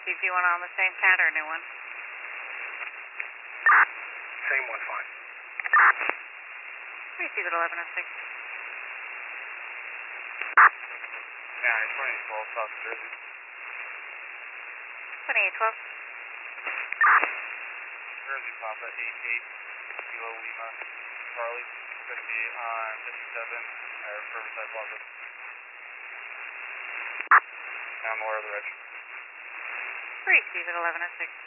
receive you one on the same pad or a new one? Same one, fine. Receive at 1106. Yeah, 2012 South Jersey. 2812. Jersey Papa 88 Kilo Lima Charlie. Going to be on 57 or Riverside Plaza. I'm aware of the reg. Receive at 1106.